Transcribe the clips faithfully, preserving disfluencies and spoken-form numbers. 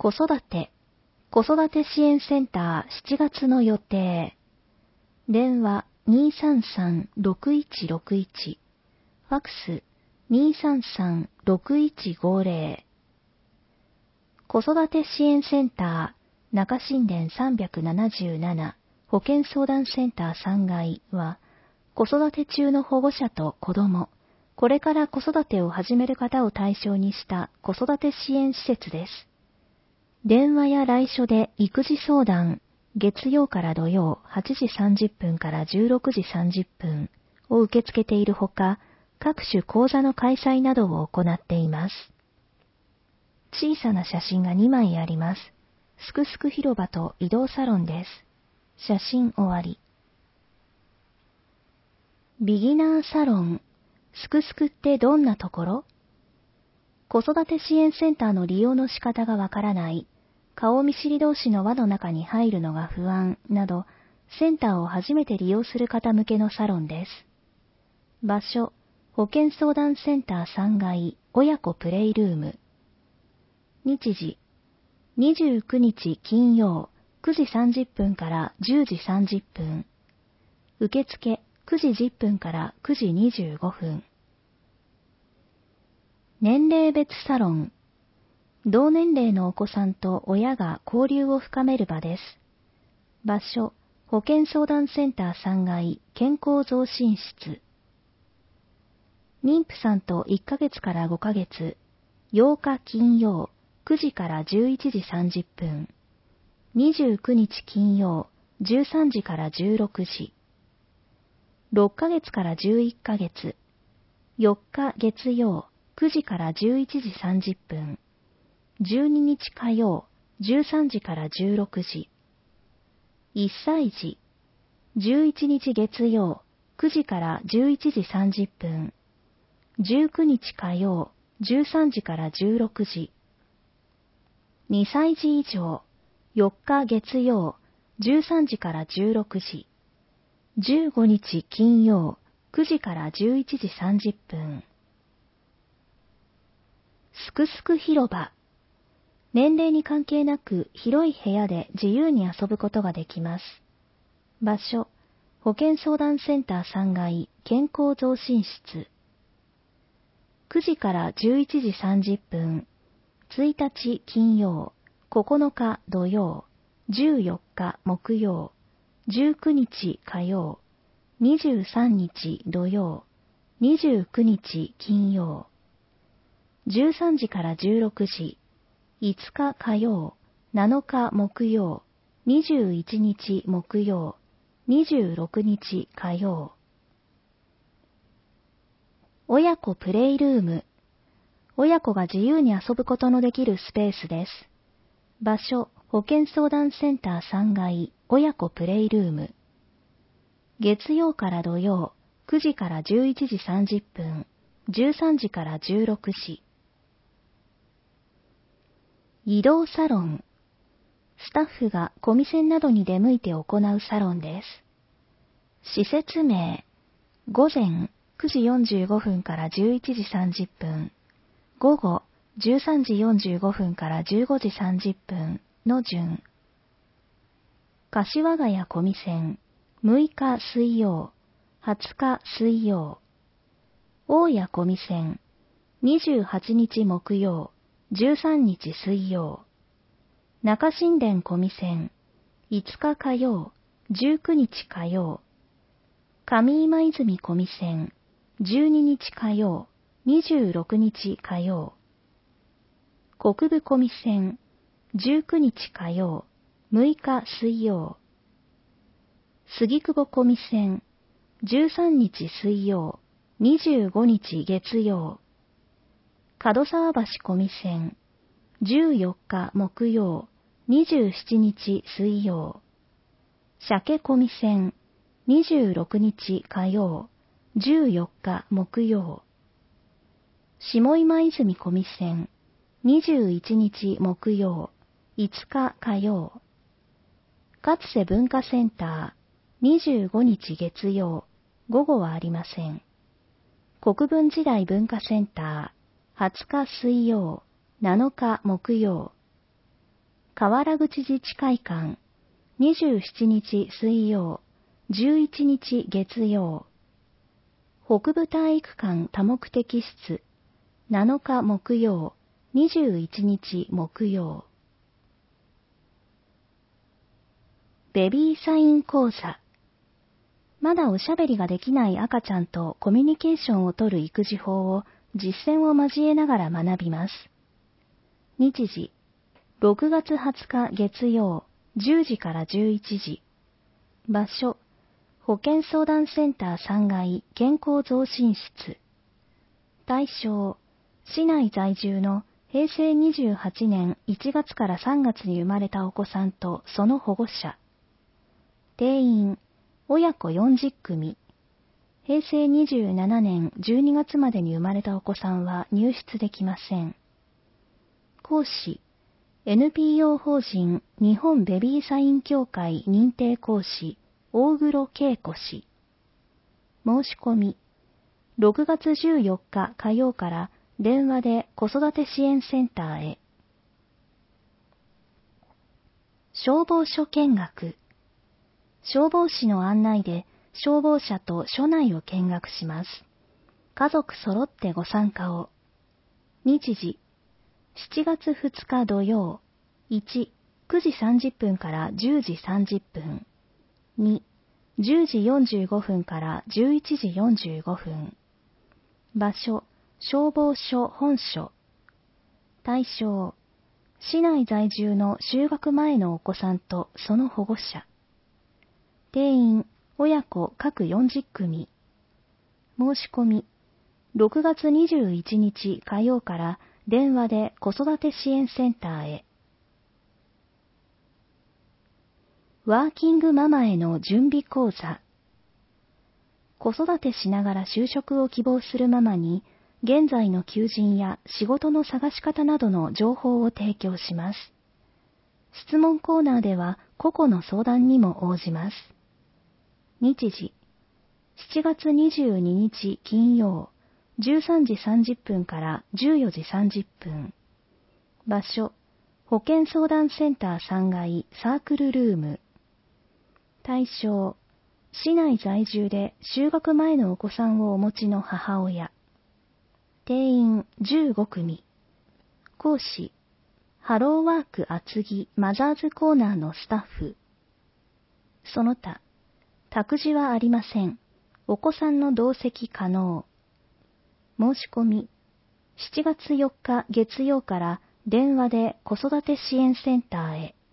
子育て、子育て支援センターしちがつの予定。電話 にーさんさんろくいちろくいち、ファックス にーさんさんろくいちごぜろ。子育て支援センター中新田さんびゃくななじゅうなな保健相談センターさんがいは、子育て中の保護者と子供、これから子育てを始める方を対象にした子育て支援施設です。電話や来所で育児相談、月曜から土曜はちじさんじゅっぷんからじゅうろくじさんじゅっぷんを受け付けているほか、各種講座の開催などを行っています。小さな写真がにまいあります。すくすく広場と移動サロンです。写真終わり。ビギナーサロン、すくすくってどんなところ？子育て支援センターの利用の仕方がわからない、顔見知り同士の輪の中に入るのが不安など、センターを初めて利用する方向けのサロンです。場所、保健相談センターさんがい親子プレイルーム。日時、にじゅうくにち金曜くじさんじゅっぷんからじゅうじさんじゅっぷん。受付くじじゅっぷんからくじにじゅうごふん。年齢別サロン。同年齢のお子さんと親が交流を深める場です。場所、保健相談センターさんがい健康増進室。妊婦さんといっかげつからごかげつ、ようか金曜くじからじゅういちじさんじゅっぷん。にじゅうくにち金曜じゅうさんじからじゅうろくじ。ろっかげつからじゅういっかげつ、よっか月曜くじからじゅういちじさんじゅっぷん。じゅうににち火曜じゅうさんじからじゅうろくじ。いっさい児、じゅういちにち月曜くじからじゅういちじさんじゅっぷん。じゅうくにち火曜じゅうさんじからじゅうろくじ。にさい児以上、よっか月曜じゅうさんじからじゅうろくじ。じゅうごにち金曜くじからじゅういちじさんじゅっぷん。すくすく広場。年齢に関係なく広い部屋で自由に遊ぶことができます。場所、保健相談センターさんがい健康増進室。くじからじゅういちじさんじゅっぷん。ついたち金曜、ここのか土曜、じゅうよっか木曜、じゅうくにち火曜、にじゅうさんにち土曜、にじゅうくにち金曜。じゅうさんじからじゅうろくじ、いつか火曜、なのか木曜、にじゅういちにち木曜、にじゅうろくにち火曜。親子プレイルーム。親子が自由に遊ぶことのできるスペースです。場所、保健相談センターさんがい親子プレイルーム。月曜から土曜、くじからじゅういちじさんじゅっぷん、じゅうさんじからじゅうろくじ。移動サロン。スタッフがコミセンなどに出向いて行うサロンです。施設名、午前くじよんじゅうごふんからじゅういちじさんじゅっぷん、午後じゅうさんじよんじゅうごふんからじゅうごじさんじゅっぷんの順。柏ヶ谷コミセン、むいか水曜、はつか水曜。大谷コミセン、にじゅうはちにち木曜、じゅうさんにち水曜。中新田コミセン、いつか火曜、じゅうくにち火曜。上今泉コミセン、じゅうににち火曜、にじゅうろくにち火曜。国分コミセン、じゅうくにち火曜、むいか水曜。杉久保コミセン、じゅうさんにち水曜、にじゅうごにち月曜。門沢橋コミセン、じゅうよっか木曜、にじゅうしちにち水曜。鮭コミセン、にじゅうろくにち火曜、じゅうよっか木曜。下今泉コミセン、にじゅういちにち木曜、いつか火曜。勝瀬文化センター、にじゅうごにち月曜、午後はありません。国分時代文化センター、はつか水曜、なのか木曜。 河原口自治会館、にじゅうしちにち水曜、じゅういちにち月曜。北部体育館多目的室、なのか木曜、にじゅういちにち木曜。ベビーサイン講座。まだおしゃべりができない赤ちゃんとコミュニケーションをとる育児法を実践を交えながら学びます。日時、ろくがつはつか月曜、じゅうじからじゅういちじ。場所、保健相談センターさんがい健康増進室。対象、市内在住のへいせいにじゅうはちねんいちがつからさんがつに生まれたお子さんとその保護者。定員、親子よんじゅっくみ。へいせいにじゅうななねんじゅうにがつまでに生まれたお子さんは入室できません。講師、エヌピーオー 法人日本ベビーサイン協会認定講師、大黒恵子氏。申し込み、ろくがつじゅうよっか火曜から電話で子育て支援センターへ。消防署見学。消防士の案内で消防車と署内を見学します。家族揃ってご参加を。日時、しちがつふつか土曜、いち、くじさんじゅっぷんからじゅうじさんじゅっぷん、に、じゅうじよんじゅうごふんからじゅういちじよんじゅうごふん。場所、消防署本署。対象、市内在住の就学前のお子さんとその保護者。定員、親子各よんじゅっくみ。申し込み、ろくがつにじゅういちにち火曜から電話で子育て支援センターへ。ワーキングママへの準備講座。子育てしながら就職を希望するママに、現在の求人や仕事の探し方などの情報を提供します。質問コーナーでは個々の相談にも応じます。日時、しちがつにじゅうににち金曜、じゅうさんじさんじゅっぷんからじゅうよじさんじゅっぷん。場所、保健相談センターさんがいサークルルーム。対象、市内在住で就学前のお子さんをお持ちの母親。定員じゅうごくみ。講師、ハローワーク厚木マザーズコーナーのスタッフ。その他、託児はありません。お子さんの同席可能。申し込み、しちがつよっか月曜から電話で子育て支援センターへ。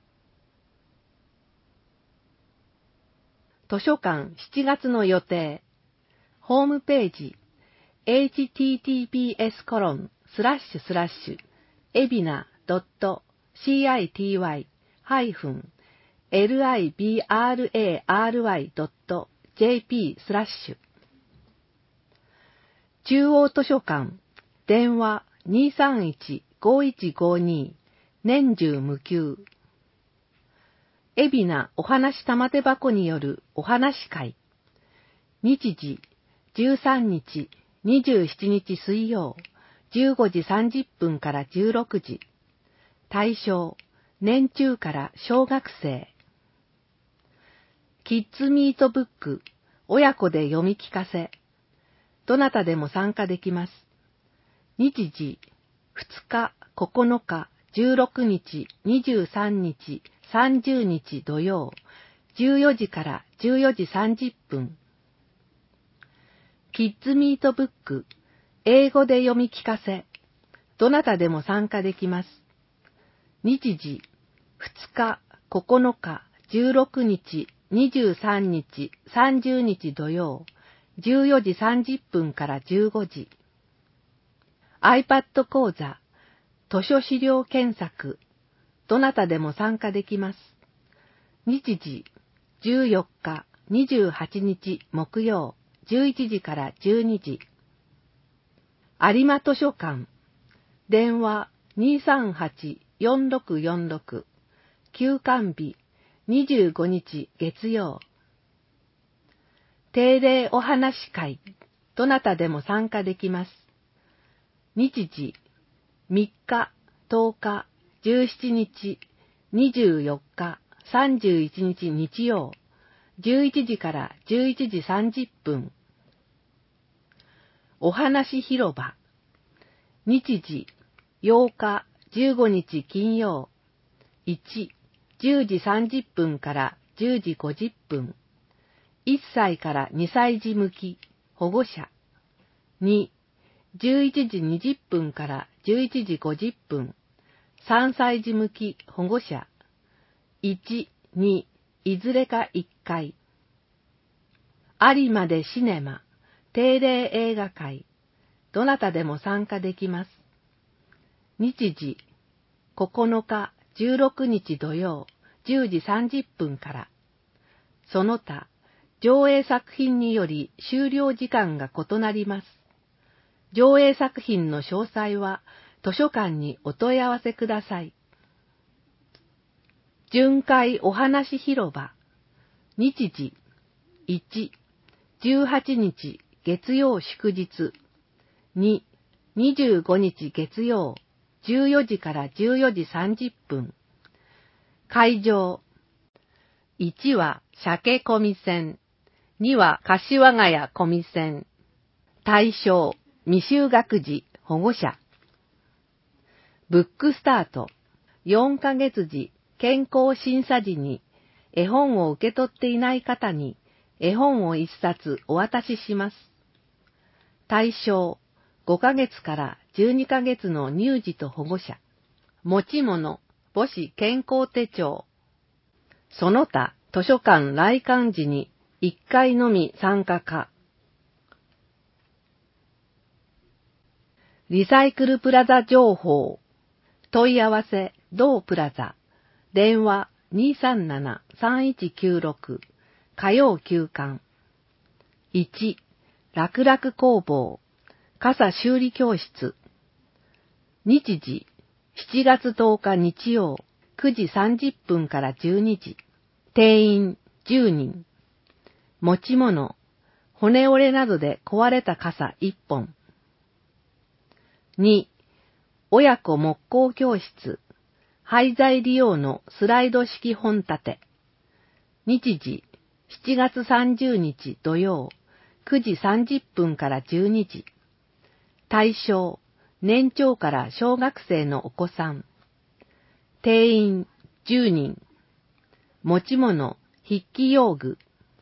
図書館しちがつの予定。ホームページ エイチティーティーピーエスコロンスラッシュスラッシュエビナドットシーアイティーワイハイフンエルアイビーアールエーアールワイドットジェーピースラッシュ。中央図書館電話 にーさんいちごいちごに 年中無休。海老名お話玉手箱によるお話会。日時じゅうさんにちにじゅうしちにち水曜じゅうごじさんじゅっぷんからじゅうろくじ。対象年中から小学生。キッズミートブック親子で読み聞かせ。どなたでも参加できます。日時ふつか、ここのか、じゅうろくにち、にじゅうさんにち、さんじゅうにち土曜、じゅうよじからじゅうよじさんじゅっぷん。キッズミートブック、英語で読み聞かせ。どなたでも参加できます。日時、ふつか、ここのか、じゅうろくにち、にじゅうさんにち、さんじゅうにち土曜、じゅうよじさんじゅっぷんからじゅうごじ。iPad 講座、図書資料検索。どなたでも参加できます。日時、じゅうよっか、にじゅうはちにち木曜、じゅういちじからじゅうにじ。有馬図書館、電話 にーさんはちよんろくよんろく、休館日にじゅうごにち月曜。定例お話会、どなたでも参加できます。日時、みっか、とおか、じゅうしちにち、 にじゅうよっか、さんじゅういちにち日曜、じゅういちじからじゅういちじさんじゅっぷん。お話広場。日時、ようか、じゅうごにち金曜。いち、じゅうじさんじゅっぷんからじゅうじごじゅっぷん。いっさいからにさい児向き、保護者。に、じゅういちじにじゅっぷんからじゅういちじごじゅっぷん。さんさい児向き、保護者。いち、に、いずれかいっかい。有馬でシネマ、定例映画会。どなたでも参加できます。日時、ここのか、じゅうろくにち土曜、じゅうじさんじゅっぷんから。その他、上映作品により終了時間が異なります。上映作品の詳細は図書館にお問い合わせください。巡回お話広場。日時、いち、じゅうはちにち月曜祝日。に、にじゅうごにち月曜、じゅうよじからじゅうよじさんじゅっぷん。会場。いちは鮭込み線。には柏ヶ谷込み線。対象、未就学児、保護者。ブックスタート。よんかげつじ、健康審査時に、絵本を受け取っていない方に、絵本を一冊お渡しします。対象、ごかげつからじゅうにかげつの乳児と保護者。持ち物、母子健康手帳。その他、図書館来館時にいっかいのみ参加可。リサイクルプラザ情報。問い合わせ、同プラザ。電話 にーさんなな さんいちきゅうろく。火曜休館。いち、楽々工房。傘修理教室。日時、しちがつとおか日曜、くじさんじゅっぷんからじゅうにじ。定員じゅうにん。持ち物、骨折れなどで壊れた傘いっぽん。に、親子木工教室。廃材利用のスライド式本立て。日時、しちがつさんじゅうにち土曜、くじさんじゅっぷんからじゅうにじ。対象、年長から小学生のお子さん。定員じゅうにん。持ち物、筆記用具。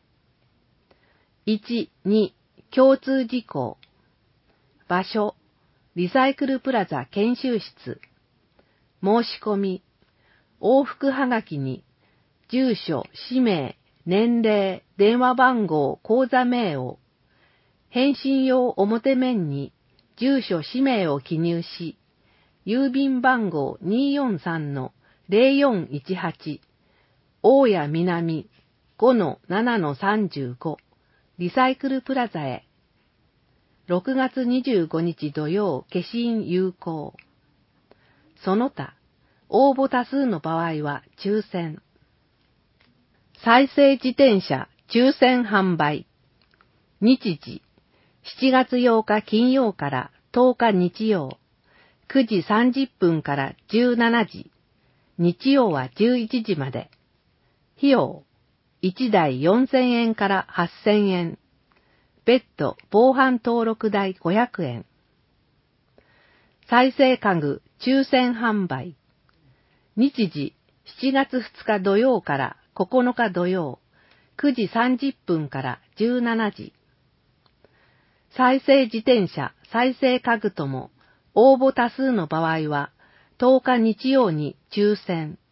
いち、に、共通事項。場所、リサイクルプラザ研修室。申し込み、往復はがきに、住所、氏名、年齢、電話番号、口座名を、返信用表面に、住所、氏名を記入し、郵便番号 にーよんさんのぜろよんいちはち、大谷南 ごのななのさんじゅうご、リサイクルプラザへ。ろくがつにじゅうごにち土曜、消印有効。その他、応募多数の場合は抽選。再生自転車抽選販売。日時、しちがつようか金曜からとおか日曜、くじさんじゅっぷんからじゅうしちじ、日曜はじゅういちじまで。費用、いちだいよんせんえんからはっせんえん。別途防犯登録代ごひゃくえん。再生家具抽選販売。日時、しちがつふつか土曜からここのか土曜、くじさんじゅっぷんからじゅうしちじ。再生自転車、再生家具とも応募多数の場合はとおか日曜に抽選。